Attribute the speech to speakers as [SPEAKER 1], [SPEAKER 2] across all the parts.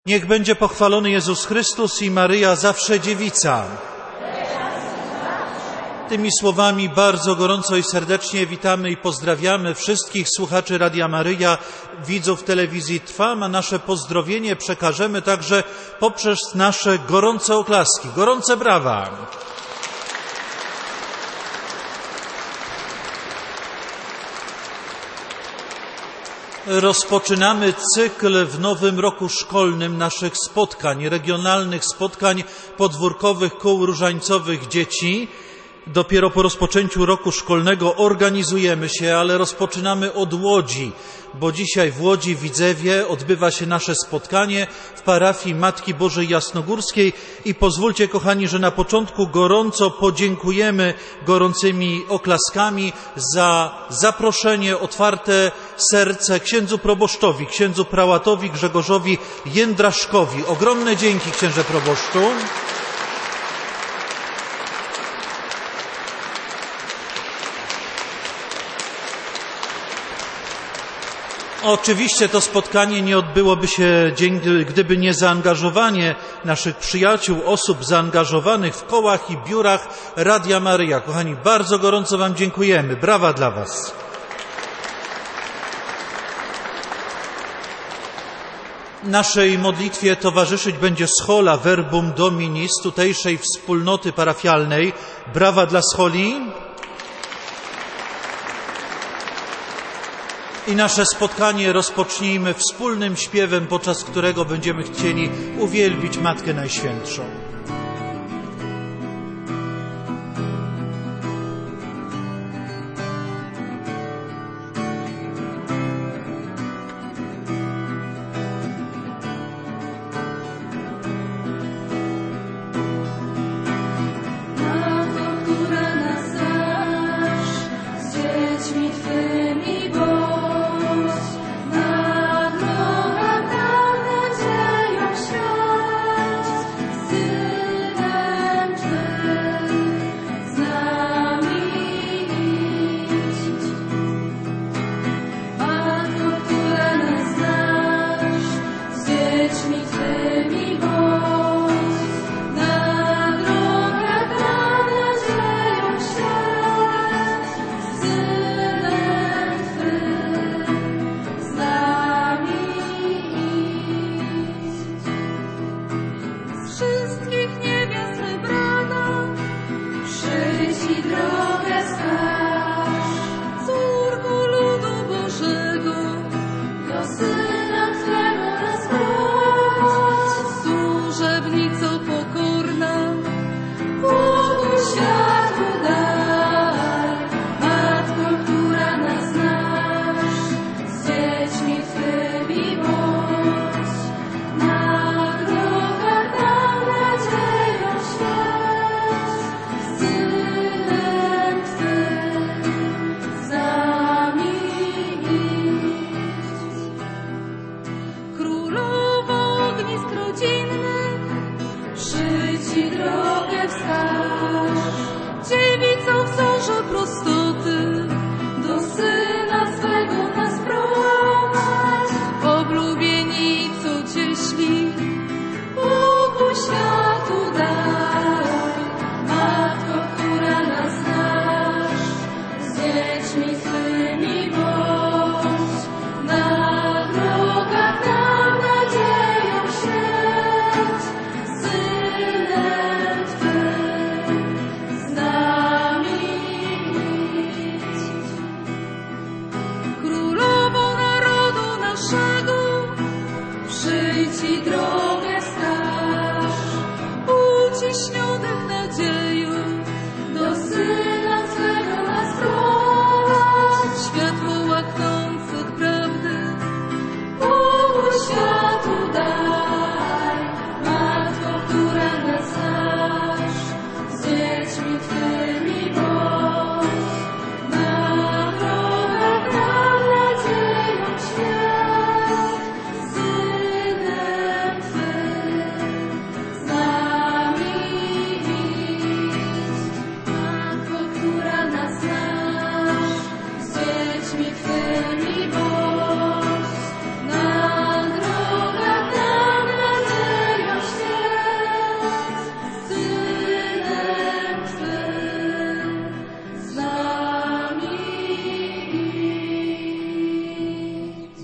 [SPEAKER 1] Niech będzie pochwalony Jezus Chrystus i Maryja zawsze dziewica. Tymi słowami bardzo gorąco i serdecznie witamy i pozdrawiamy wszystkich słuchaczy Radia Maryja, widzów telewizji Trwam, a nasze pozdrowienie przekażemy także poprzez nasze gorące oklaski, gorące brawa. Rozpoczynamy cykl w nowym roku szkolnym naszych spotkań, regionalnych spotkań podwórkowych kół różańcowych dzieci. Dopiero po rozpoczęciu roku szkolnego organizujemy się, ale rozpoczynamy od Łodzi, bo dzisiaj w Łodzi, w Widzewie odbywa się nasze spotkanie w parafii Matki Bożej Jasnogórskiej i pozwólcie, kochani, że na początku gorąco podziękujemy gorącymi oklaskami za zaproszenie, otwarte serce księdzu proboszczowi, księdzu prałatowi Grzegorzowi Jędraszkowi. Ogromne dzięki, księże proboszczu. Oczywiście to spotkanie nie odbyłoby się, gdyby nie zaangażowanie naszych przyjaciół, osób zaangażowanych w kołach i biurach Radia Maryja. Kochani, bardzo gorąco Wam dziękujemy. Brawa dla Was. Naszej modlitwie towarzyszyć będzie schola Verbum Domini z tutejszej wspólnoty parafialnej. Brawa dla scholi. I nasze spotkanie rozpocznijmy wspólnym śpiewem, podczas którego będziemy chcieli uwielbić Matkę Najświętszą.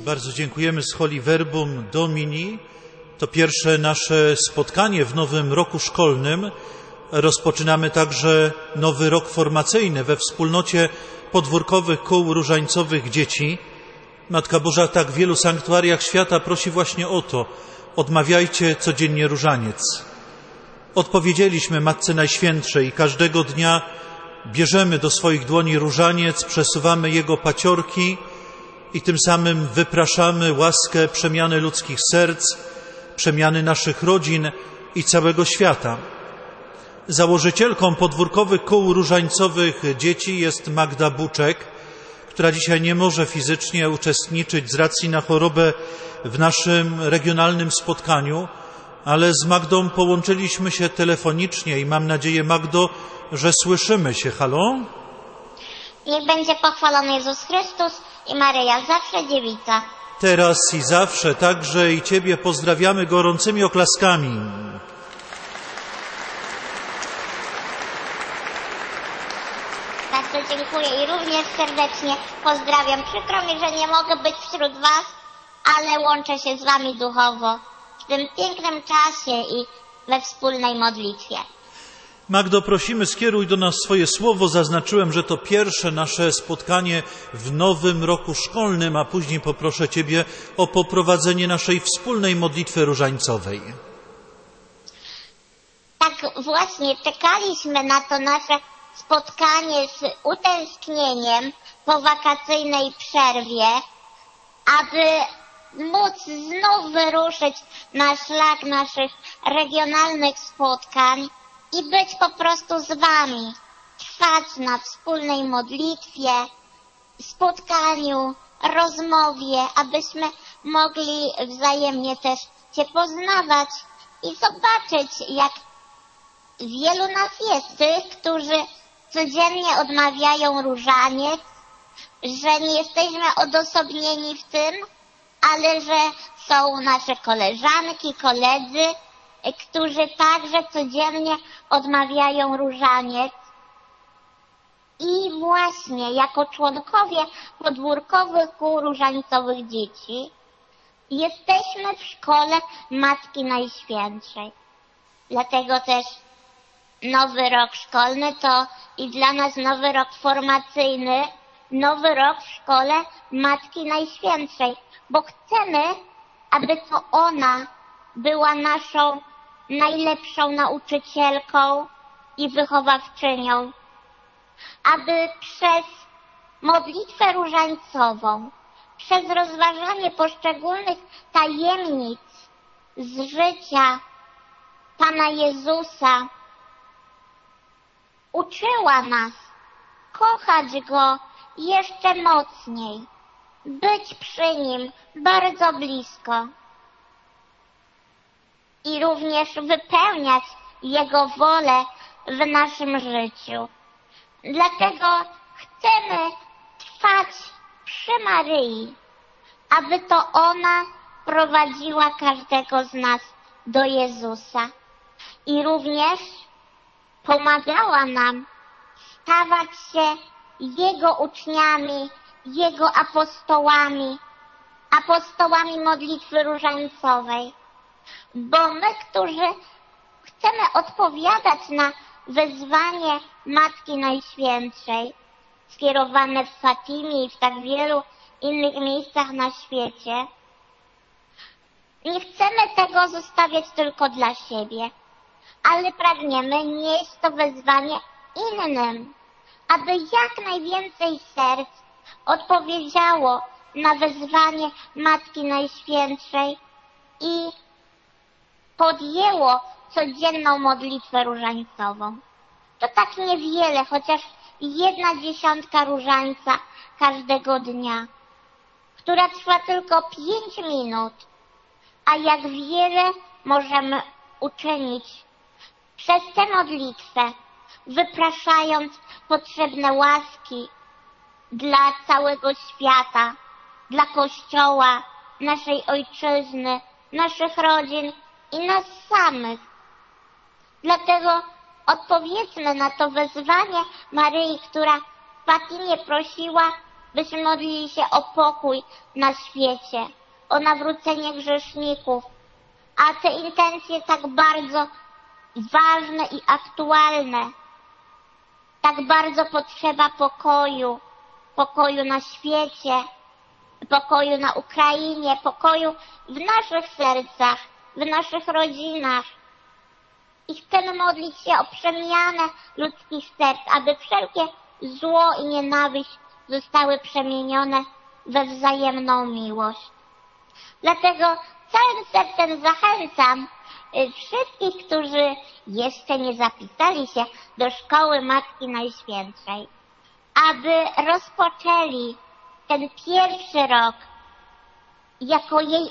[SPEAKER 1] Bardzo dziękujemy Scholi Verbum Domini. To pierwsze nasze spotkanie w nowym roku szkolnym. Rozpoczynamy także nowy rok formacyjny we wspólnocie podwórkowych kół różańcowych dzieci. Matka Boża tak w wielu sanktuariach świata prosi właśnie o to. Odmawiajcie codziennie różaniec. Odpowiedzieliśmy Matce Najświętszej i każdego dnia bierzemy do swoich dłoni różaniec, przesuwamy jego paciorki i tym samym wypraszamy łaskę przemiany ludzkich serc, przemiany naszych rodzin i całego świata. Założycielką podwórkowych kół różańcowych dzieci jest Magda Buczek, która dzisiaj nie może fizycznie uczestniczyć z racji na chorobę w naszym regionalnym spotkaniu, ale z Magdą połączyliśmy się telefonicznie i mam nadzieję, Magdo, że słyszymy się. Halo?
[SPEAKER 2] Niech będzie pochwalony Jezus Chrystus i Maryja, zawsze dziewica.
[SPEAKER 1] Teraz i zawsze, także i Ciebie pozdrawiamy gorącymi oklaskami.
[SPEAKER 2] Bardzo dziękuję i również serdecznie pozdrawiam. Przykro mi, że nie mogę być wśród Was, ale łączę się z Wami duchowo w tym pięknym czasie i we wspólnej modlitwie.
[SPEAKER 1] Magdo, prosimy, skieruj do nas swoje słowo. Zaznaczyłem, że to pierwsze nasze spotkanie w nowym roku szkolnym, a później poproszę Ciebie o poprowadzenie naszej wspólnej modlitwy różańcowej.
[SPEAKER 2] Tak właśnie, czekaliśmy na to nasze spotkanie z utęsknieniem po wakacyjnej przerwie, aby móc znów wyruszyć na szlak naszych regionalnych spotkań i być po prostu z Wami, trwać na wspólnej modlitwie, spotkaniu, rozmowie, abyśmy mogli wzajemnie też się poznawać i zobaczyć, jak wielu nas jest tych, którzy codziennie odmawiają różaniec, że nie jesteśmy odosobnieni w tym, ale że są nasze koleżanki, koledzy, którzy także codziennie odmawiają różaniec. I właśnie jako członkowie podwórkowych kół różańcowych dzieci jesteśmy w szkole Matki Najświętszej. Dlatego też nowy rok szkolny to i dla nas nowy rok formacyjny, nowy rok w szkole Matki Najświętszej, bo chcemy, aby to ona była naszą najlepszą nauczycielką i wychowawczynią, aby przez modlitwę różańcową, przez rozważanie poszczególnych tajemnic z życia Pana Jezusa uczyła nas kochać Go jeszcze mocniej, być przy Nim bardzo blisko i również wypełniać Jego wolę w naszym życiu. Dlatego chcemy trwać przy Maryi, aby to ona prowadziła każdego z nas do Jezusa i również pomagała nam stawać się Jego uczniami, Jego apostołami modlitwy różańcowej. Bo my, którzy chcemy odpowiadać na wezwanie Matki Najświętszej, skierowane w Fatimie i w tak wielu innych miejscach na świecie, nie chcemy tego zostawiać tylko dla siebie, ale pragniemy nieść to wezwanie innym, aby jak najwięcej serc odpowiedziało na wezwanie Matki Najświętszej i podjęło codzienną modlitwę różańcową. To tak niewiele, chociaż 1/10 różańca każdego dnia, która trwa tylko 5 minut, a jak wiele możemy uczynić przez tę modlitwę, wypraszając potrzebne łaski dla całego świata, dla Kościoła, naszej ojczyzny, naszych rodzin i nas samych. Dlatego odpowiedzmy na to wezwanie Maryi, która w Fatimie prosiła byśmy modlili się o pokój na świecie, o nawrócenie grzeszników, a te intencje tak bardzo ważne i aktualne, tak bardzo potrzeba pokoju, pokoju na świecie, pokoju na Ukrainie, pokoju w naszych sercach, w naszych rodzinach. I chcemy modlić się o przemianę ludzkich serc, aby wszelkie zło i nienawiść zostały przemienione we wzajemną miłość. Dlatego całym sercem zachęcam wszystkich, którzy jeszcze nie zapisali się do Szkoły Matki Najświętszej, aby rozpoczęli ten pierwszy rok jako jej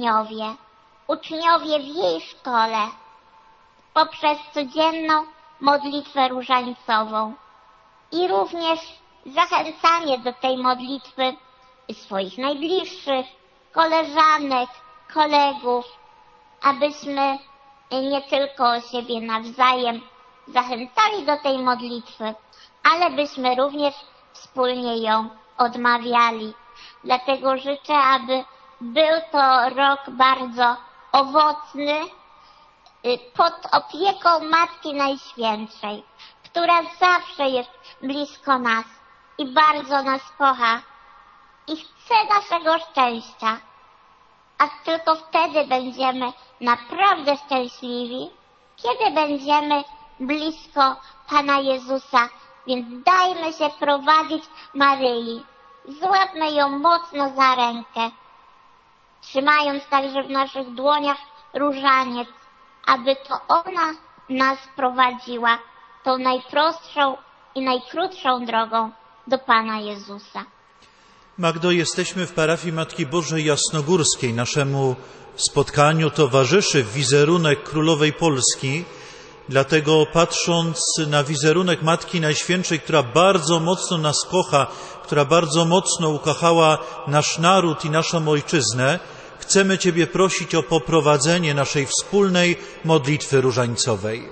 [SPEAKER 2] uczniowie w jej szkole, poprzez codzienną modlitwę różańcową i również zachęcanie do tej modlitwy swoich najbliższych, koleżanek, kolegów, abyśmy nie tylko siebie nawzajem zachęcali do tej modlitwy, ale byśmy również wspólnie ją odmawiali. Dlatego życzę, aby był to rok bardzo owocny pod opieką Matki Najświętszej, która zawsze jest blisko nas i bardzo nas kocha i chce naszego szczęścia. A tylko wtedy będziemy naprawdę szczęśliwi, kiedy będziemy blisko Pana Jezusa. Więc dajmy się prowadzić Maryi. Złapmy ją mocno za rękę, trzymając także w naszych dłoniach różaniec, aby to ona nas prowadziła tą najprostszą i najkrótszą drogą do Pana Jezusa.
[SPEAKER 1] Magdo, jesteśmy w parafii Matki Bożej Jasnogórskiej. Naszemu spotkaniu towarzyszy wizerunek Królowej Polski. Dlatego patrząc na wizerunek Matki Najświętszej, która bardzo mocno nas kocha, która bardzo mocno ukochała nasz naród i naszą ojczyznę, chcemy Ciebie prosić o poprowadzenie naszej wspólnej modlitwy różańcowej.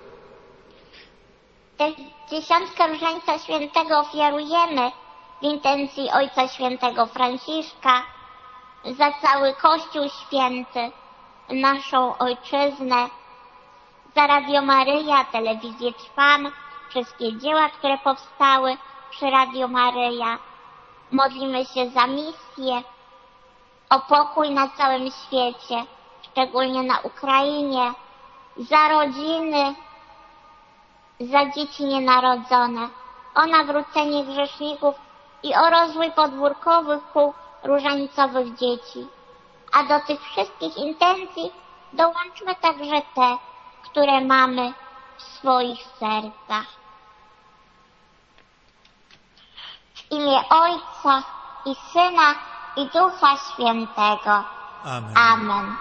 [SPEAKER 2] Tę dziesiątkę Różańca Świętego ofiarujemy w intencji Ojca Świętego Franciszka, za cały Kościół Święty, naszą ojczyznę, za Radio Maryja, Telewizję Trwam, wszystkie dzieła, które powstały przy Radio Maryja. Modlimy się za misję, o pokój na całym świecie, szczególnie na Ukrainie, za rodziny, za dzieci nienarodzone, o nawrócenie grzeszników i o rozwój podwórkowych kół różańcowych dzieci. A do tych wszystkich intencji dołączmy także te, które mamy w swoich sercach. W imię Ojca i Syna i Ducha Świętego.
[SPEAKER 1] Amen.
[SPEAKER 2] Amen.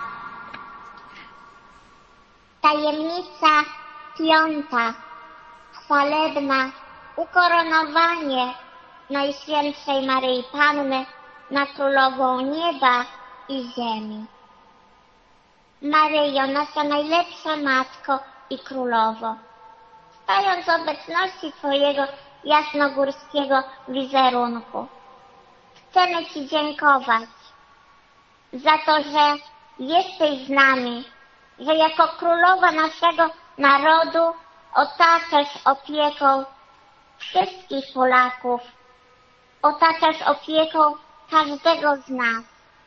[SPEAKER 2] Tajemnica piąta, chwalebna, ukoronowanie Najświętszej Maryi Panny na Królową Nieba i Ziemi. Maryjo, nasza najlepsza Matko i Królowo, stojąc w obecności Twojego jasnogórskiego wizerunku, chcemy Ci dziękować za to, że jesteś z nami, że jako Królowa naszego narodu otaczasz opieką wszystkich Polaków, otaczasz opieką każdego z nas.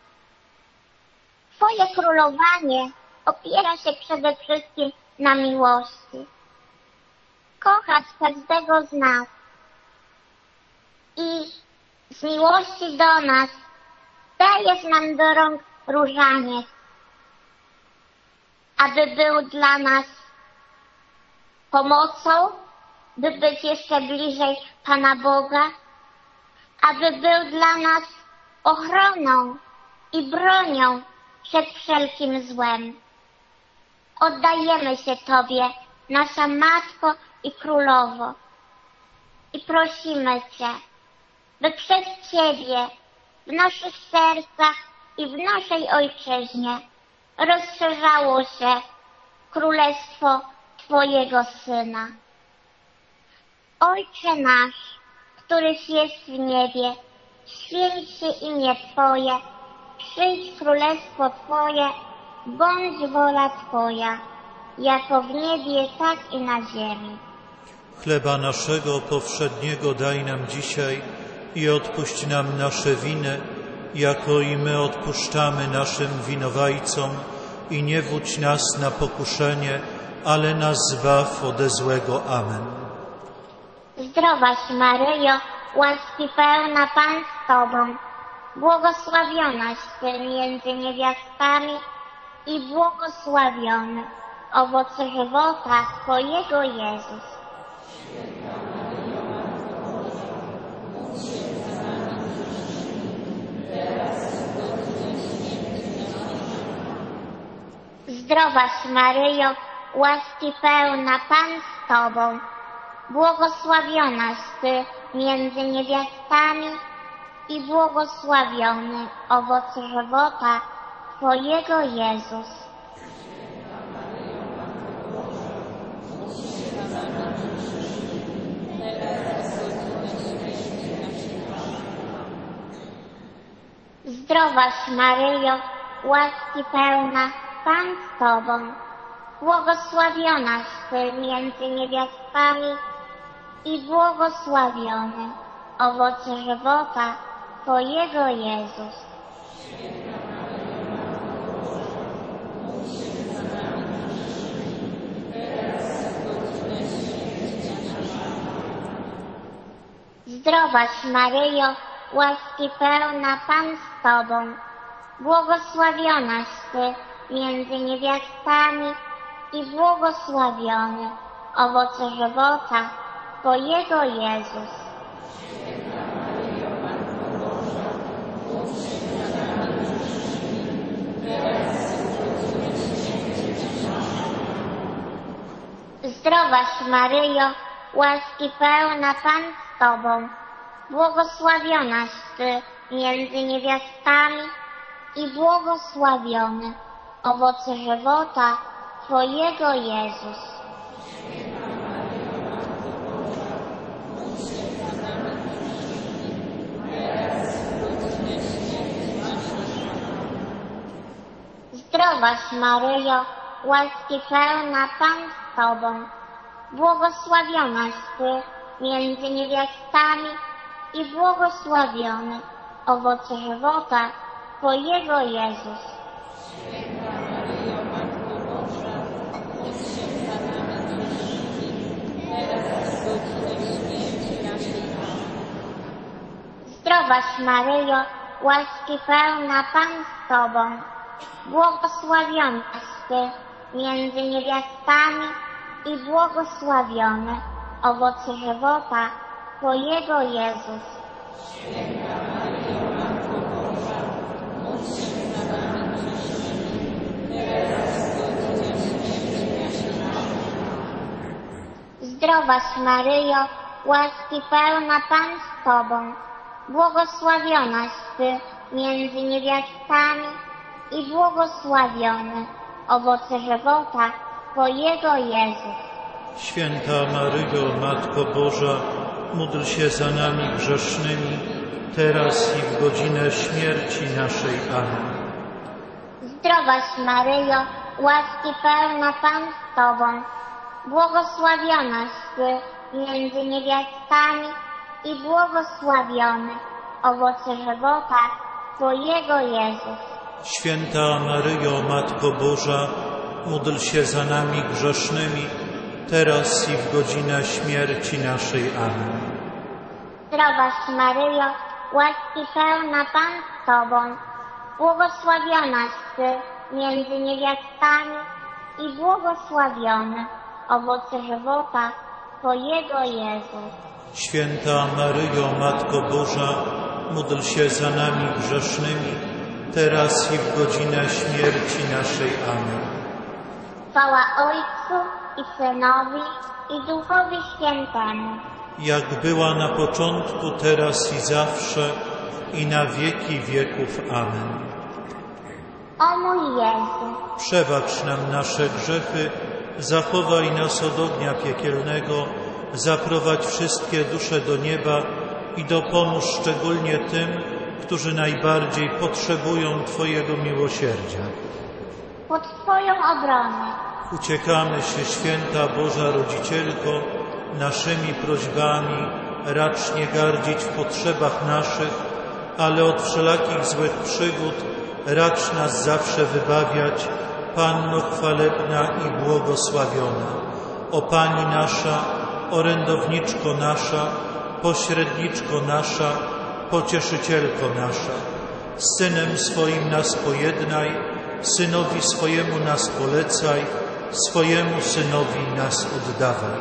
[SPEAKER 2] Twoje królowanie opiera się przede wszystkim na miłości. Kochasz każdego z nas i z miłości do nas dajesz nam do rąk różaniec, aby był dla nas pomocą, by być jeszcze bliżej Pana Boga, aby był dla nas ochroną i bronią przed wszelkim złem. Oddajemy się Tobie, nasza Matko i Królowo, i prosimy Cię, by przez Ciebie w naszych sercach i w naszej ojczyźnie rozszerzało się królestwo Twojego Syna. Ojcze nasz, któryś jest w niebie, święć się imię Twoje, przyjdź królestwo Twoje, bądź wola Twoja, jako w niebie, tak i na ziemi.
[SPEAKER 1] Chleba naszego powszedniego daj nam dzisiaj i odpuść nam nasze winy, jako i my odpuszczamy naszym winowajcom, i nie wódź nas na pokuszenie, ale nas zbaw ode złego. Amen.
[SPEAKER 2] Zdrowaś Maryjo, łaski pełna, Pan z Tobą, błogosławionaś Ty między niewiastami i błogosławiony owoc żywota Twojego, Jezus. Zdrowaś Maryjo, łaski pełna, Pan z Tobą, błogosławionaś Ty między niewiastami i błogosławiony owoc żywota Twojego, Jezus. Zdrowaś Maryjo, łaski pełna, Pan z Tobą, błogosławionaś Ty między niewiastami i błogosławiony owoc żywota Twojego, Jezus. Zdrowaś Maryjo, łaski pełna, Pan z Tobą, błogosławionaś Ty między niewiastami i błogosławiony owoc żywota Twojego, Jezus. Zdrowaś Maryjo, łaski pełna, Pan z Tobą, błogosławionaś Ty między niewiastami i błogosławiony owoc żywota Twojego, Jezus. Zdrowaś Maryjo, łaski pełna, Pan z Tobą, błogosławionaś Ty między niewiastami i błogosławiony owoc żywota Twojego, Jezus. Zdrowaś Maryjo, łaski pełna, Pan z Tobą, błogosławionaś Ty między niewiastami i błogosławiony owoc żywota Twojego, Jezus. Zdrowaś Maryjo, łaski pełna, Pan z Tobą, błogosławionaś Ty między niewiastami i błogosławiony owoc żywota Twojego, Jezus.
[SPEAKER 1] Święta Maryjo, Matko Boża, módl się za nami grzesznymi, teraz i w godzinę śmierci naszej. Amen.
[SPEAKER 2] Zdrowaś Maryjo, łaski pełna, Pan z Tobą, błogosławionaś Ty między niewiastami i błogosławiony owoc żywota Twojego, Jezus.
[SPEAKER 1] Święta Maryjo, Matko Boża, módl się za nami grzesznymi, teraz i w godzinę śmierci naszej. Amen.
[SPEAKER 2] Zdrowaś Maryjo, łaski pełna, Pan z Tobą, błogosławionaś Ty między niewiastami i błogosławiony owoc żywota Twojego, Jezus.
[SPEAKER 1] Święta Maryjo, Matko Boża, módl się za nami grzesznymi, teraz i w godzinę śmierci naszej. Amen.
[SPEAKER 2] Chwała Ojcu i Synowi i Duchowi Świętemu.
[SPEAKER 1] Jak była na początku, teraz i zawsze, i na wieki wieków. Amen.
[SPEAKER 2] O mój Jezu,
[SPEAKER 1] Przebacz nam nasze grzechy, zachowaj nas od ognia piekielnego, zaprowadź wszystkie dusze do nieba i dopomóż szczególnie tym, którzy najbardziej potrzebują Twojego miłosierdzia.
[SPEAKER 2] Pod Twoją obronę
[SPEAKER 1] Uciekamy się, święta Boża Rodzicielko, naszymi prośbami racz nie gardzić w potrzebach naszych, ale od wszelakich złych przygód racz nas zawsze wybawiać, Panno chwalebna i błogosławiona. O Pani nasza, orędowniczko nasza, pośredniczko nasza, pocieszycielko nasza, z Synem swoim nas pojednaj, Synowi swojemu nas polecaj, swojemu Synowi nas oddawaj.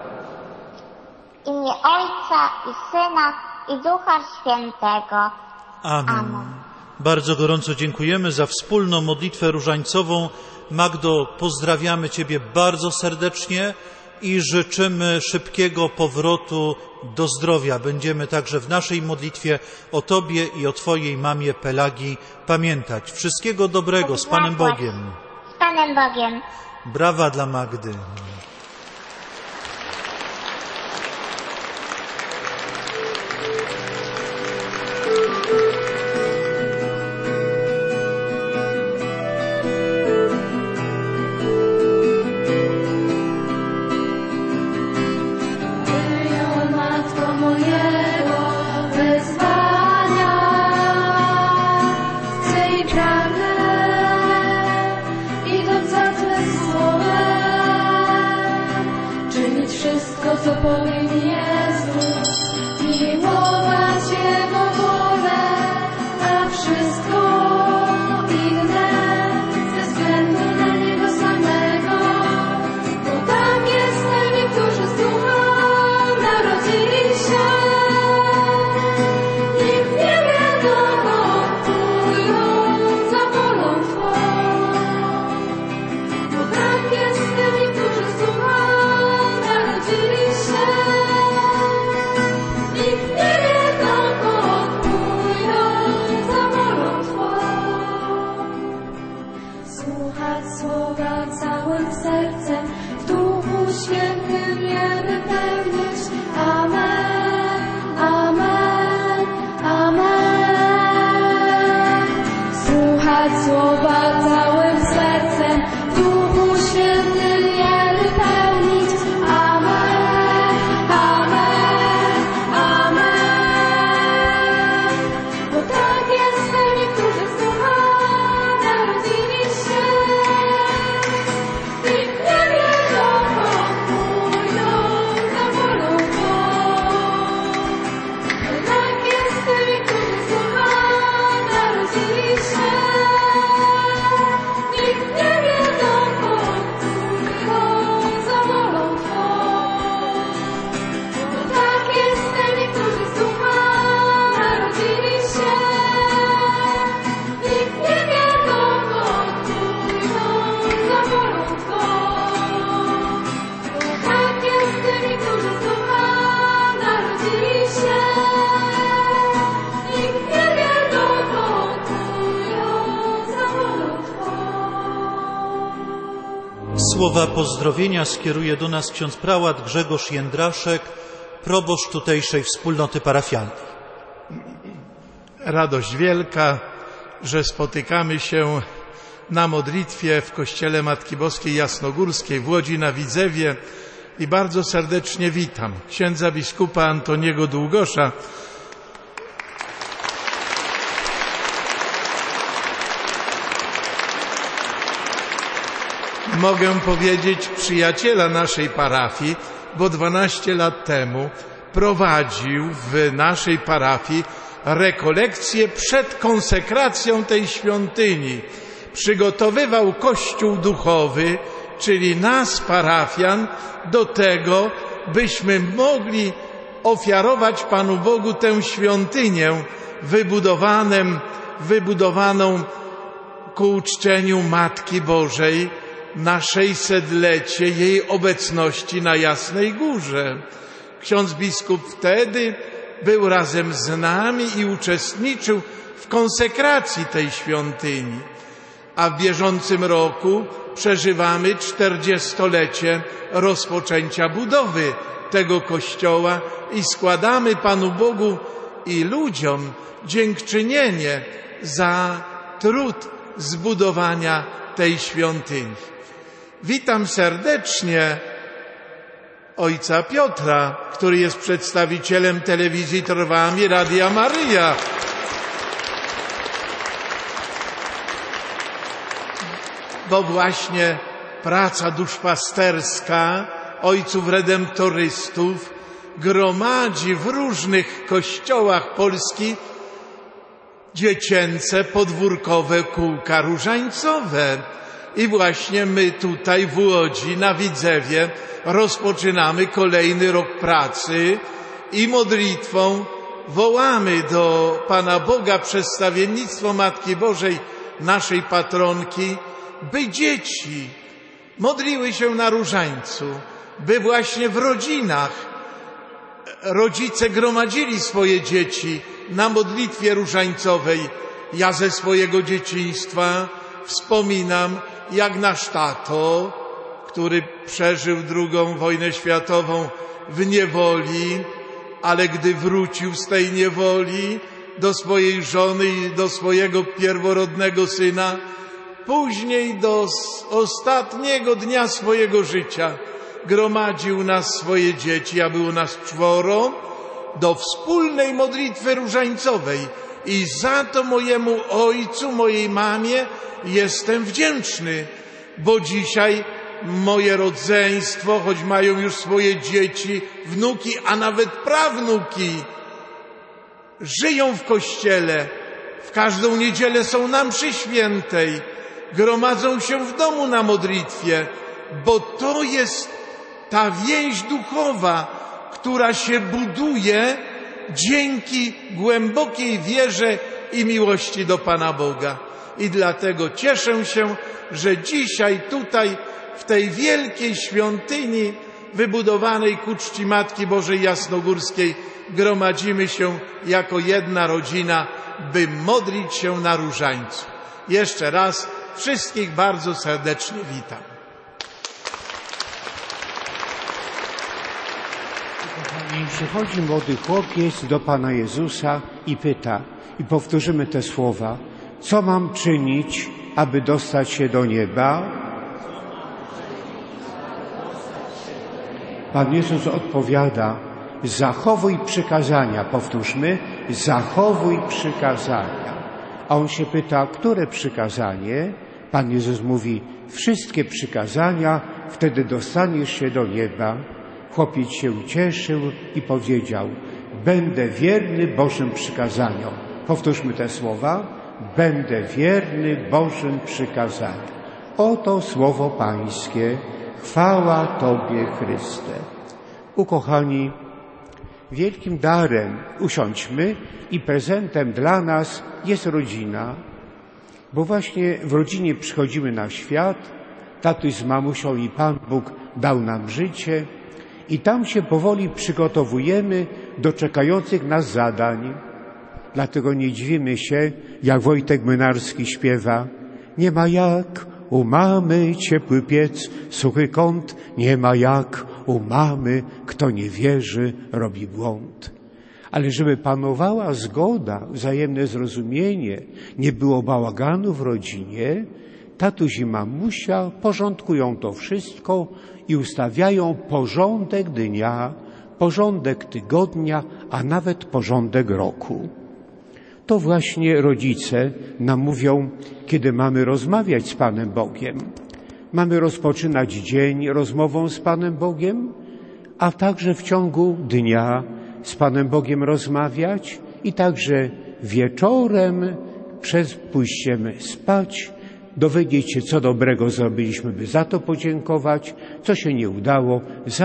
[SPEAKER 2] w imię Ojca i Syna i Ducha Świętego.
[SPEAKER 1] Amen. Bardzo gorąco dziękujemy za wspólną modlitwę różańcową. Magdo, pozdrawiamy Ciebie bardzo serdecznie i życzymy szybkiego powrotu do zdrowia. Będziemy także w naszej modlitwie o Tobie i o Twojej mamie Pelagii pamiętać. Wszystkiego dobrego, z Panem Bogiem.
[SPEAKER 2] Z Panem Bogiem.
[SPEAKER 1] Brawa dla Magdy.
[SPEAKER 3] Co powie mi Jezus, miłować Jego wolę, a wszystko inne ze względu na Niego samego. Bo tak jest, niektórzy z ducha narodzili się, nikt nie wie, dokąd pójdą za wolą Twą. Bo tak jest, niektórzy z ducha narodzili się. Słuchać słowa całym sercem, w Duchu Świętym je wypełnić. Amen, amen, amen. Słuchać słowa całym sercem, w Duchu Świętym je wypełnić. Amen, amen, amen. Bo tak jest, niektórzy z ducha narodzili się. Nikt nie wie, dokąd pójdą za wolą Twą. Bo tak jest, niektórzy z ducha narodzili się. Nikt nie wie, dokąd pójdą za wolą Twą. Bo tak jest, niektórzy z ducha narodzili się. Nikt nie wie, dokąd pójdą za wolą Twą. Bo tak jest, niektórzy z ducha narodzili się. Nikt nie wie, dokąd pójdą za wolą Twą.
[SPEAKER 1] Słowa pozdrowienia skieruje do nas ksiądz prałat Grzegorz Jędraszek, proboszcz tutejszej wspólnoty parafialnej.
[SPEAKER 4] Radość wielka, że spotykamy się na modlitwie w Kościele Matki Boskiej Jasnogórskiej w Łodzi na Widzewie i bardzo serdecznie witam księdza biskupa Antoniego Długosza. Mogę powiedzieć przyjaciela naszej parafii, bo 12 lat temu prowadził w naszej parafii rekolekcje przed konsekracją tej świątyni. Przygotowywał kościół duchowy, czyli nas, parafian, do tego, byśmy mogli ofiarować Panu Bogu tę świątynię wybudowaną ku uczczeniu Matki Bożej na 600-lecie jej obecności na Jasnej Górze. Ksiądz biskup wtedy był razem z nami i uczestniczył w konsekracji tej świątyni. A w bieżącym roku przeżywamy 40-lecie rozpoczęcia budowy tego kościoła i składamy Panu Bogu i ludziom dziękczynienie za trud zbudowania tej świątyni. Witam serdecznie ojca Piotra, który jest przedstawicielem telewizji Trwam i Radia Maryja. Bo właśnie praca duszpasterska ojców redemptorystów gromadzi w różnych kościołach Polski dziecięce, podwórkowe kółka różańcowe. I właśnie my tutaj w Łodzi, na Widzewie, rozpoczynamy kolejny rok pracy i modlitwą wołamy do Pana Boga przez stawiennictwo Matki Bożej, naszej patronki, by dzieci modliły się na różańcu, by właśnie w rodzinach rodzice gromadzili swoje dzieci na modlitwie różańcowej. Ja ze swojego dzieciństwa wspominam, jak nasz tato, który przeżył II wojnę światową w niewoli, ale gdy wrócił z tej niewoli do swojej żony i do swojego pierworodnego syna, później do ostatniego dnia swojego życia gromadził nas, swoje dzieci, a było nas 4, do wspólnej modlitwy różańcowej. I za to mojemu ojcu, mojej mamie jestem wdzięczny, bo dzisiaj moje rodzeństwo, choć mają już swoje dzieci, wnuki, a nawet prawnuki, żyją w kościele. W każdą niedzielę są na mszy świętej, gromadzą się w domu na modlitwie, bo to jest ta więź duchowa, która się buduje dzięki głębokiej wierze i miłości do Pana Boga. I dlatego cieszę się, że dzisiaj tutaj, w tej wielkiej świątyni wybudowanej ku czci Matki Bożej Jasnogórskiej, gromadzimy się jako jedna rodzina, by modlić się na różańcu. Jeszcze raz wszystkich bardzo serdecznie witam.
[SPEAKER 5] Przychodzi młody chłopiec do Pana Jezusa i pyta, i powtórzymy te słowa: co mam czynić, aby dostać się do nieba? Pan Jezus odpowiada: zachowuj przykazania. Powtórzmy: zachowuj przykazania. A on się pyta, które przykazanie? Pan Jezus mówi: wszystkie przykazania, wtedy dostaniesz się do nieba. Chłopiec się ucieszył i powiedział: będę wierny Bożym przykazaniom. Powtórzmy te słowa: będę wierny Bożym przykazaniom. Oto słowo Pańskie. Chwała Tobie, Chryste. Ukochani, wielkim darem usiądźmy i prezentem dla nas jest rodzina, bo właśnie w rodzinie przychodzimy na świat, tatuś z mamusią i Pan Bóg dał nam życie i tam się powoli przygotowujemy do czekających nas zadań. Dlatego nie dziwimy się, jak Wojtek Mynarski śpiewa: nie ma jak u mamy ciepły piec, suchy kąt, nie ma jak u mamy, kto nie wierzy, robi błąd. Ale żeby panowała zgoda, wzajemne zrozumienie, nie było bałaganu w rodzinie, tatuś i mamusia porządkują to wszystko i ustawiają porządek dnia, porządek tygodnia, a nawet porządek roku. To właśnie rodzice nam mówią, kiedy mamy rozmawiać z Panem Bogiem. Mamy rozpoczynać dzień rozmową z Panem Bogiem, a także w ciągu dnia z Panem Bogiem rozmawiać i także wieczorem przed pójściem spać dowiedzieć się, co dobrego zrobiliśmy, by za to podziękować, co się nie udało,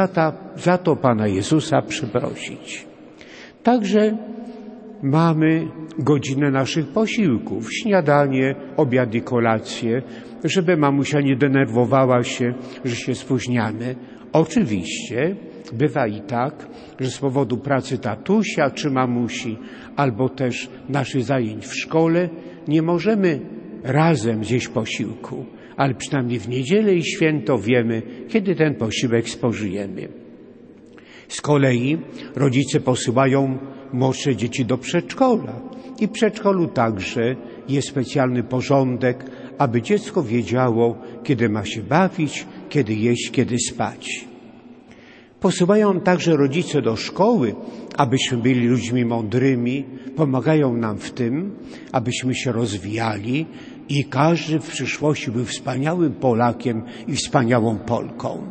[SPEAKER 5] za to Pana Jezusa przeprosić. Także mamy godzinę naszych posiłków, śniadanie, obiad i kolację, żeby mamusia nie denerwowała się, że się spóźniamy. Oczywiście bywa i tak, że z powodu pracy tatusia czy mamusi, albo też naszych zajęć w szkole, nie możemy razem zjeść posiłku, ale przynajmniej w niedzielę i święto wiemy, kiedy ten posiłek spożyjemy. Z kolei rodzice posyłają młodsze dzieci do przedszkola i w przedszkolu także jest specjalny porządek, aby dziecko wiedziało, kiedy ma się bawić, kiedy jeść, kiedy spać. Posyłają także rodzice do szkoły, abyśmy byli ludźmi mądrymi, pomagają nam w tym, abyśmy się rozwijali i każdy w przyszłości był wspaniałym Polakiem i wspaniałą Polką.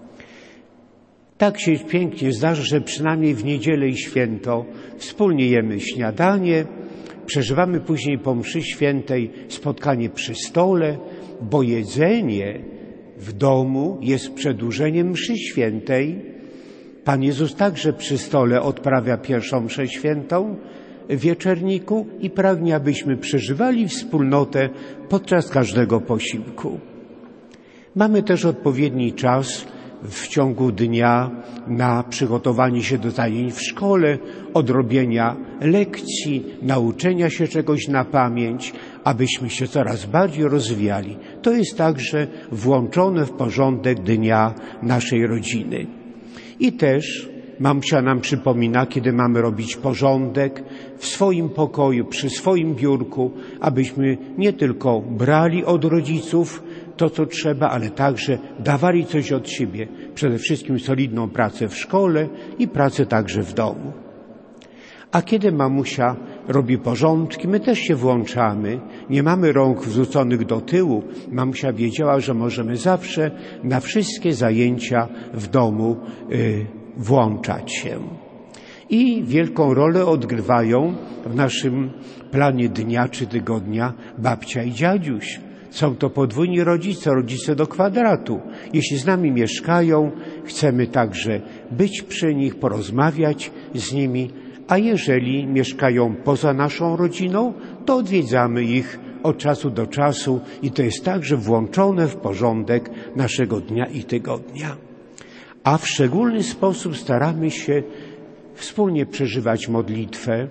[SPEAKER 5] Tak się pięknie zdarza, że przynajmniej w niedzielę i święto wspólnie jemy śniadanie, przeżywamy później po mszy świętej spotkanie przy stole, bo jedzenie w domu jest przedłużeniem mszy świętej. Pan Jezus także przy stole odprawia pierwszą mszę świętą w wieczerniku i pragnie, abyśmy przeżywali wspólnotę podczas każdego posiłku. Mamy też odpowiedni czas w ciągu dnia na przygotowanie się do zajęć w szkole, odrobienia lekcji, nauczenia się czegoś na pamięć, abyśmy się coraz bardziej rozwijali. To jest także włączone w porządek dnia naszej rodziny. I też mamusia nam przypomina, kiedy mamy robić porządek w swoim pokoju, przy swoim biurku, abyśmy nie tylko brali od rodziców to, co trzeba, ale także dawali coś od siebie. Przede wszystkim solidną pracę w szkole i pracę także w domu. A kiedy mamusia robi porządki, my też się włączamy. Nie mamy rąk wrzuconych do tyłu. Mamusia wiedziała, że możemy zawsze na wszystkie zajęcia w domu włączać się. I wielką rolę odgrywają w naszym planie dnia czy tygodnia babcia i dziaduś. Są to podwójni rodzice, rodzice do kwadratu. Jeśli z nami mieszkają, chcemy także być przy nich, porozmawiać z nimi, a jeżeli mieszkają poza naszą rodziną, to odwiedzamy ich od czasu do czasu i to jest także włączone w porządek naszego dnia i tygodnia. A w szczególny sposób staramy się wspólnie przeżywać modlitwę.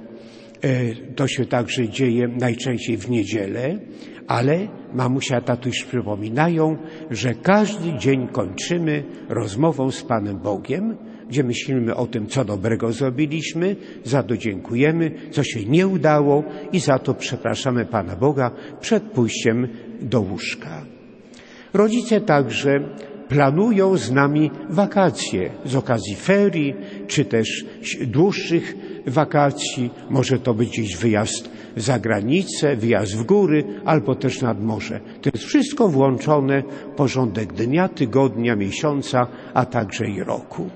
[SPEAKER 5] To się także dzieje najczęściej w niedzielę, ale mamusia, tatuś przypominają, że każdy dzień kończymy rozmową z Panem Bogiem, gdzie myślimy o tym, co dobrego zrobiliśmy, za to dziękujemy, co się nie udało i za to przepraszamy Pana Boga przed pójściem do łóżka. Rodzice także planują z nami wakacje z okazji ferii, czy też dłuższych wakacji. Może to być gdzieś wyjazd za granicę, wyjazd w góry, albo też nad morze. To jest wszystko włączone w porządek dnia, tygodnia, miesiąca, a także i roku.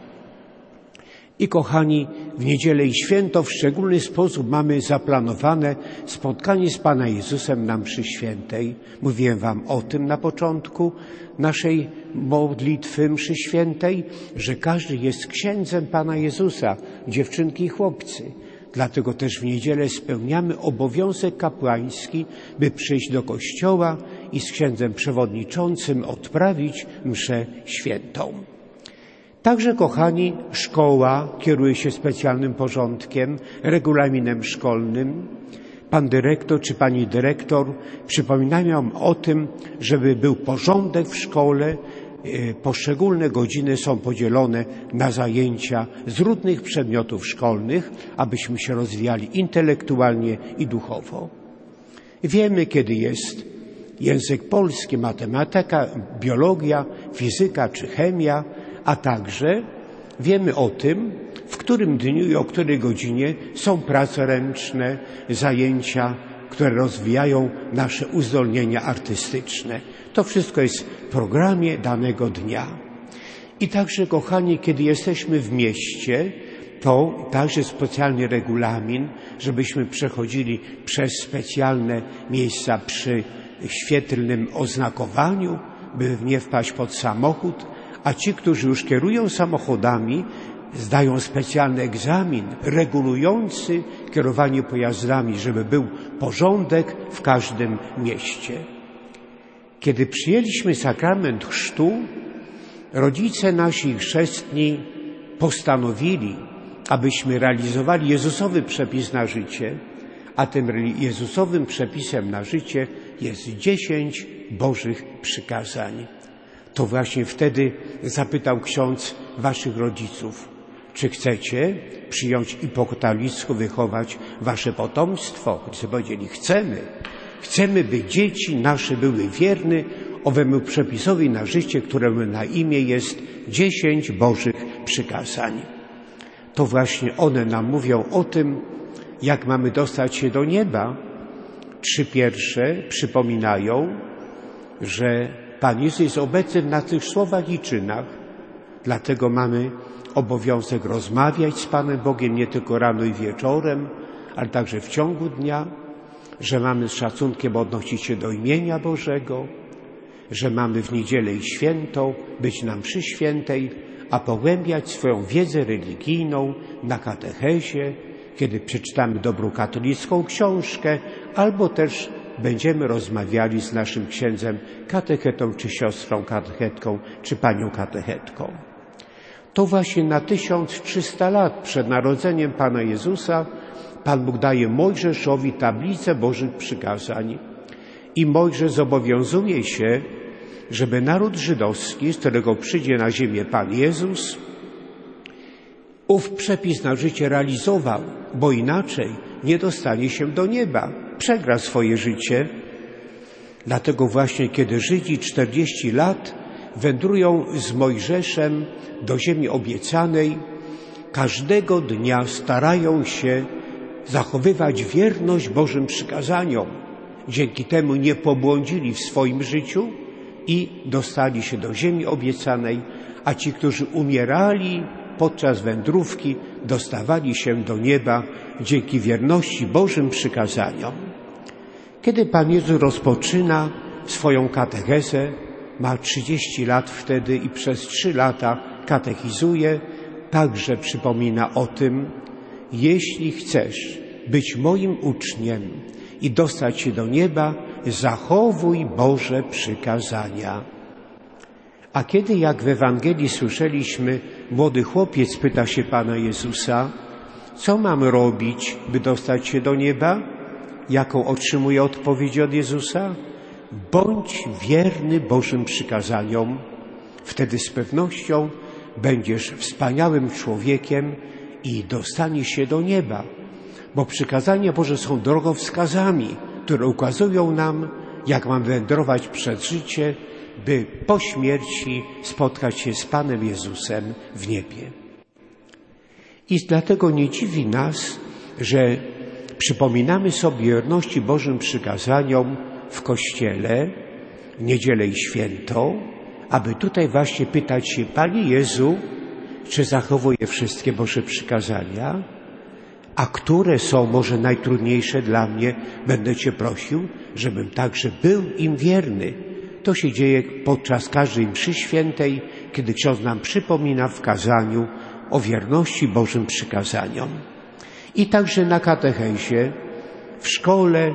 [SPEAKER 5] I kochani, w niedzielę i święto w szczególny sposób mamy zaplanowane spotkanie z Panem Jezusem na mszy świętej. Mówiłem wam o tym na początku naszej modlitwy mszy świętej, że każdy jest księdzem Pana Jezusa, dziewczynki i chłopcy. Dlatego też w niedzielę spełniamy obowiązek kapłański, by przyjść do kościoła i z księdzem przewodniczącym odprawić mszę świętą. Także, kochani, szkoła kieruje się specjalnym porządkiem, regulaminem szkolnym. Pan dyrektor czy pani dyrektor przypominają o tym, żeby był porządek w szkole. Poszczególne godziny są podzielone na zajęcia z różnych przedmiotów szkolnych, abyśmy się rozwijali intelektualnie i duchowo. Wiemy, kiedy jest język polski, matematyka, biologia, fizyka czy chemia, a także wiemy o tym, w którym dniu i o której godzinie są prace ręczne, zajęcia, które rozwijają nasze uzdolnienia artystyczne. To wszystko jest w programie danego dnia. I także, kochani, kiedy jesteśmy w mieście, to także specjalny regulamin, żebyśmy przechodzili przez specjalne miejsca przy świetlnym oznakowaniu, by nie wpaść pod samochód, a ci, którzy już kierują samochodami, zdają specjalny egzamin regulujący kierowanie pojazdami, żeby był porządek w każdym mieście. Kiedy przyjęliśmy sakrament chrztu, rodzice nasi chrzestni postanowili, abyśmy realizowali Jezusowy przepis na życie, a tym Jezusowym przepisem na życie jest 10 Bożych przykazań. To właśnie wtedy zapytał ksiądz waszych rodziców, czy chcecie przyjąć i po katolicku wychować wasze potomstwo? Oni powiedzieli, chcemy, by dzieci nasze były wierne owemu przepisowi na życie, któremu na imię jest 10 Bożych przykazań. To właśnie one nam mówią o tym, jak mamy dostać się do nieba. 3 pierwsze przypominają, że Pan Jezus jest obecny na tych słowach i czynach. Dlatego mamy obowiązek rozmawiać z Panem Bogiem nie tylko rano i wieczorem, ale także w ciągu dnia, że mamy z szacunkiem odnosić się do imienia Bożego, że mamy w niedzielę i święto być na mszy świętej, a pogłębiać swoją wiedzę religijną na katechezie, kiedy przeczytamy dobrą katolicką książkę, albo też będziemy rozmawiali z naszym księdzem katechetą, czy siostrą katechetką, czy panią katechetką. To właśnie na 1300 lat przed narodzeniem Pana Jezusa Pan Bóg daje Mojżeszowi tablicę Bożych przykazań i Mojżesz zobowiązuje się, żeby naród żydowski, z którego przyjdzie na ziemię Pan Jezus, ów przepis na życie realizował, bo inaczej nie dostanie się do nieba, przegra swoje życie. Dlatego właśnie, kiedy Żydzi 40 lat wędrują z Mojżeszem do ziemi obiecanej, każdego dnia starają się zachowywać wierność Bożym przykazaniom. Dzięki temu nie pobłądzili w swoim życiu i dostali się do ziemi obiecanej, a ci, którzy umierali podczas wędrówki, dostawali się do nieba dzięki wierności Bożym przykazaniom. Kiedy Pan Jezus rozpoczyna swoją katechezę, ma 30 lat wtedy i przez 3 lata katechizuje, także przypomina o tym, jeśli chcesz być moim uczniem i dostać się do nieba, zachowuj Boże przykazania. A kiedy, jak w Ewangelii słyszeliśmy, młody chłopiec pyta się Pana Jezusa, co mam robić, by dostać się do nieba? Jaką otrzymuje odpowiedź od Jezusa? Bądź wierny Bożym przykazaniom, wtedy z pewnością będziesz wspaniałym człowiekiem i dostaniesz się do nieba. Bo przykazania Boże są drogowskazami, które ukazują nam, jak mam wędrować przez życie, by po śmierci spotkać się z Panem Jezusem w niebie. I dlatego nie dziwi nas, że przypominamy sobie wierności Bożym przykazaniom w Kościele, w niedzielę i święto, aby tutaj właśnie pytać się, Panie Jezu, czy zachowuję wszystkie Boże przykazania, a które są może najtrudniejsze dla mnie, będę Cię prosił, żebym także był im wierny. To się dzieje podczas każdej mszy świętej, kiedy ksiądz nam przypomina w kazaniu o wierności Bożym przykazaniom. I także na katechezie, w szkole,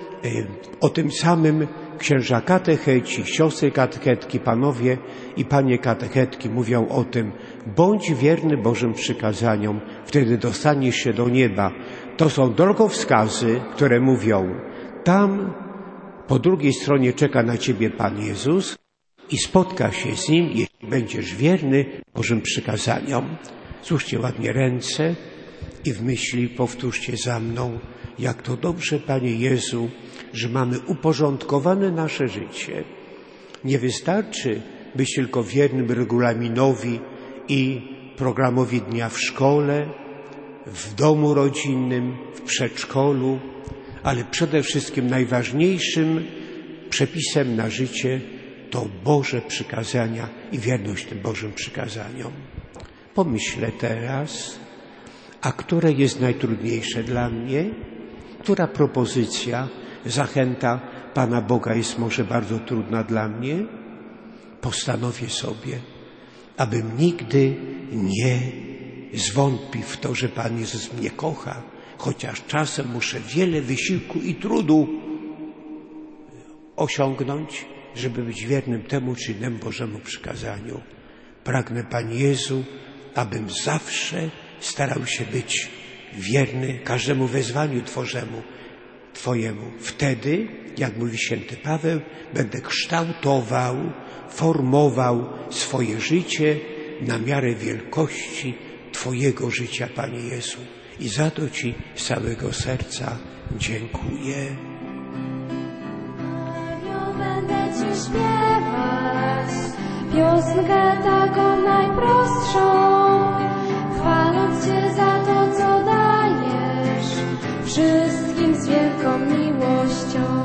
[SPEAKER 5] o tym samym księża katecheci, siostry katechetki, panowie i panie katechetki mówią o tym, bądź wierny Bożym przykazaniom, wtedy dostaniesz się do nieba. To są drogowskazy, które mówią, tam po drugiej stronie czeka na ciebie Pan Jezus i spotka się z Nim, jeśli będziesz wierny Bożym przykazaniom. Złóżcie ładnie ręce i w myśli powtórzcie za mną, jak to dobrze, Panie Jezu, że mamy uporządkowane nasze życie. Nie wystarczy być tylko wiernym regulaminowi i programowi dnia w szkole, w domu rodzinnym, w przedszkolu, ale przede wszystkim najważniejszym przepisem na życie to Boże przykazania i wierność tym Bożym przykazaniom. Pomyślę teraz, a które jest najtrudniejsze dla mnie? Która propozycja, zachęta Pana Boga jest może bardzo trudna dla mnie? Postanowię sobie, abym nigdy nie zwątpił w to, że Pan Jezus mnie kocha, chociaż czasem muszę wiele wysiłku i trudu osiągnąć, żeby być wiernym temu czy innemu Bożemu przykazaniu. Pragnę, Panie Jezu, abym zawsze starał się być wierny każdemu wezwaniu Twojemu. Wtedy, jak mówi święty Paweł, będę kształtował, formował swoje życie na miarę wielkości Twojego życia, Panie Jezu. I za to Ci z całego serca dziękuję.
[SPEAKER 3] Będę Ci śpiewać piosenkę taką najprostszą, chwaląc Cię za to, co dajesz wszystkim z wielką miłością.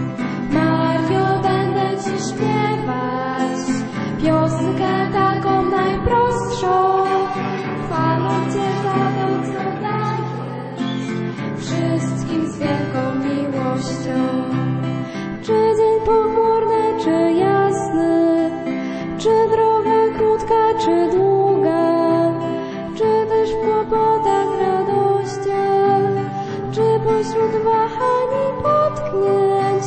[SPEAKER 3] Mario, będę Ci śpiewać piosenkę taką najprostszą, chwaląc Cię za to, co dajesz wszystkim z wielką miłością. Czy dzień pochmurny, czy jasny, czy droga krótka, czy długa, czy też w kłopotach, radościach, czy pośród wahań i potknięć,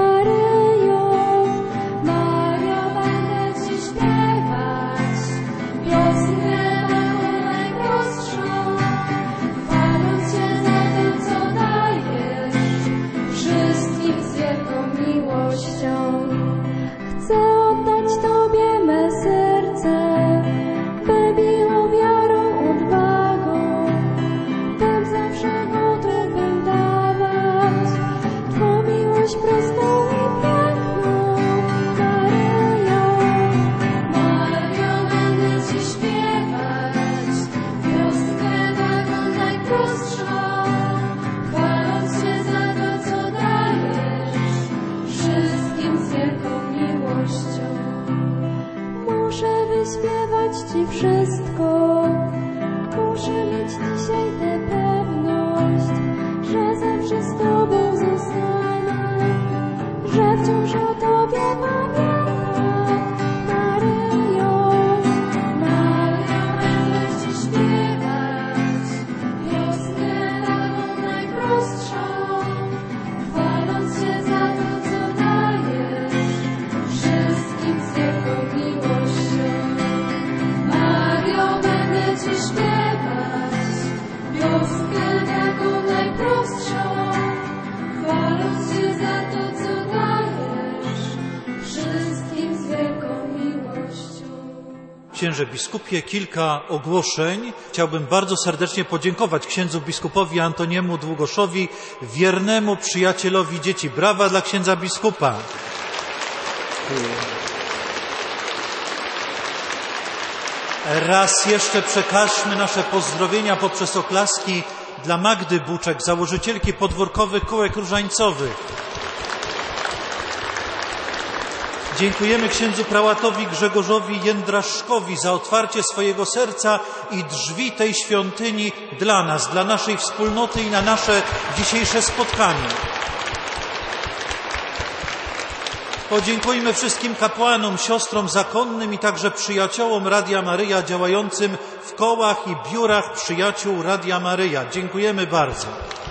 [SPEAKER 3] Maryjo, Mario, będę Ci śpiewać piosenkę taką najprostszą, chwaląc Cię za to, co dajesz wszystkim z wielką miłością. Chcę oddać Tobie me serce, by biło wiarą, odwagą, bym zawsze gotów bym dawać Twą miłość prostą i piękną. Maryjo, Mario, będę Ci śpiewać piosenkę taką najprostszą, chwaląc Cię za to, co dajesz wszystkim z wielką miłością. Muszę wyśpiewać Ci wszystko, muszę mieć dzisiaj tę pewność, że zawsze z Tobą zostanę, że wciąż o Tobie pamiętam. Maryjo, Maryjo, będę Ci śpiewać piosenkę taką najprostszą, chwaląc Cię za to, co dajesz wszystkim z wielką miłością. Mario, będę Ci śpiewać piosenkę taką najprostszą, chwaląc Cię za to, co dajesz wszystkim z wielką miłością.
[SPEAKER 1] Księże biskupie, kilka ogłoszeń. Chciałbym bardzo serdecznie podziękować księdzu biskupowi Antoniemu Długoszowi, wiernemu przyjacielowi dzieci. Brawa dla księdza biskupa. Raz jeszcze przekażmy nasze pozdrowienia poprzez oklaski dla Magdy Buczek, założycielki podwórkowych kółek różańcowych. Dziękujemy księdzu prałatowi Grzegorzowi Jędraszkowi za otwarcie swojego serca i drzwi tej świątyni dla nas, dla naszej wspólnoty i na nasze dzisiejsze spotkanie. Podziękujmy wszystkim kapłanom, siostrom zakonnym i także przyjaciołom Radia Maryja działającym w kołach i biurach przyjaciół Radia Maryja. Dziękujemy bardzo.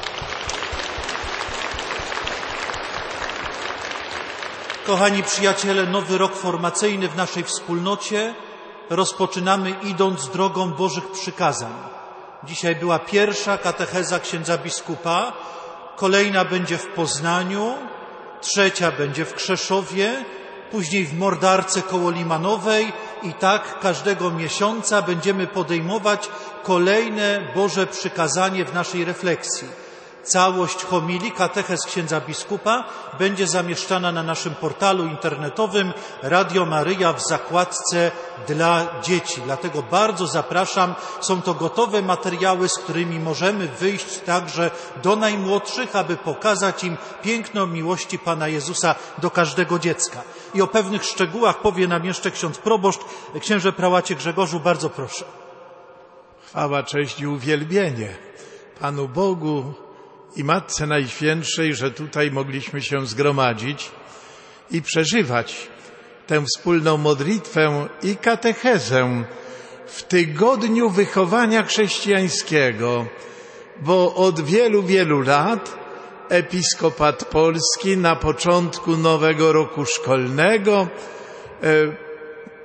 [SPEAKER 1] Kochani przyjaciele, nowy rok formacyjny w naszej wspólnocie rozpoczynamy idąc drogą Bożych przykazań. Dzisiaj była pierwsza katecheza księdza biskupa, kolejna będzie w Poznaniu, trzecia będzie w Krzeszowie, później w Mordarce koło Limanowej i tak każdego miesiąca będziemy podejmować kolejne Boże przykazanie w naszej refleksji. Całość homilii, katechez księdza biskupa będzie zamieszczana na naszym portalu internetowym Radio Maryja w zakładce dla dzieci. Dlatego bardzo zapraszam. Są to gotowe materiały, z którymi możemy wyjść także do najmłodszych, aby pokazać im piękno miłości Pana Jezusa do każdego dziecka. I o pewnych szczegółach powie nam jeszcze ksiądz proboszcz. Księże prałacie Grzegorzu, bardzo proszę.
[SPEAKER 4] Chwała, cześć i uwielbienie Panu Bogu i Matce Najświętszej, że tutaj mogliśmy się zgromadzić i przeżywać tę wspólną modlitwę i katechezę w tygodniu wychowania chrześcijańskiego, bo od wielu, wielu lat Episkopat Polski na początku nowego roku szkolnego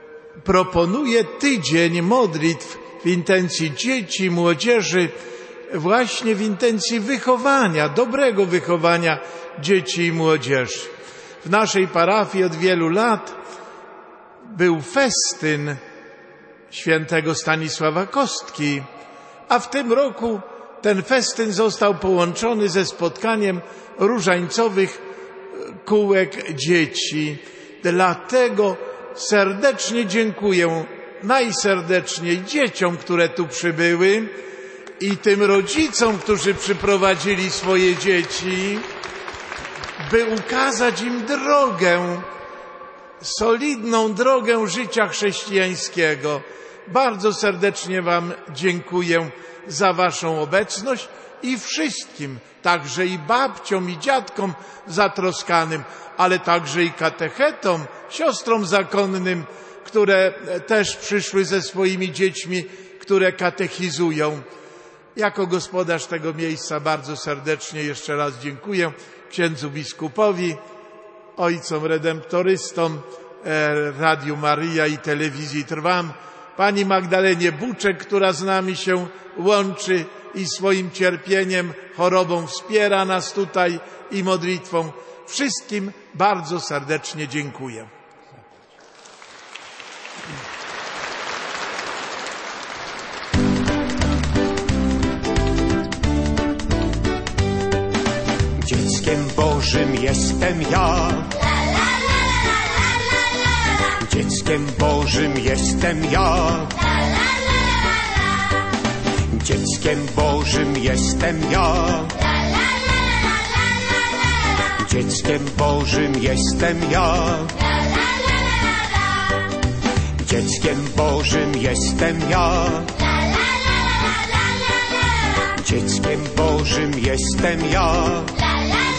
[SPEAKER 4] proponuje tydzień modlitw w intencji dzieci, młodzieży, właśnie w intencji wychowania, dobrego wychowania dzieci i młodzieży. W naszej parafii od wielu lat był festyn świętego Stanisława Kostki, a w tym roku ten festyn został połączony ze spotkaniem różańcowych kółek dzieci. Dlatego serdecznie dziękuję najserdeczniej dzieciom, które tu przybyły i tym rodzicom, którzy przyprowadzili swoje dzieci, by ukazać im drogę, solidną drogę życia chrześcijańskiego. Bardzo serdecznie Wam dziękuję za Waszą obecność i wszystkim, także i babciom, i dziadkom zatroskanym, ale także i katechetom, siostrom zakonnym, które też przyszły ze swoimi dziećmi, które katechizują. Jako gospodarz tego miejsca bardzo serdecznie jeszcze raz dziękuję księdzu biskupowi, ojcom redemptorystom, Radiu Maryja i Telewizji Trwam, pani Magdalenie Buczek, która z nami się łączy i swoim cierpieniem, chorobą wspiera nas tutaj i modlitwą. Wszystkim bardzo serdecznie dziękuję.
[SPEAKER 6] Dzieckiem Bożym jestem ja. Dzieckiem Bożym jestem ja. Dzieckiem Bożym jestem ja. Dzieckiem Bożym jestem ja. Dzieckiem Bożym jestem ja. Dzieckiem Bożym jestem ja.